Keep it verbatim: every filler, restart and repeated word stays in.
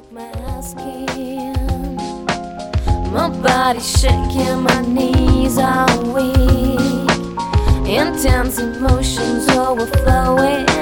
my skin. My body's shaking, my knees are weak. Intense emotions overflowing.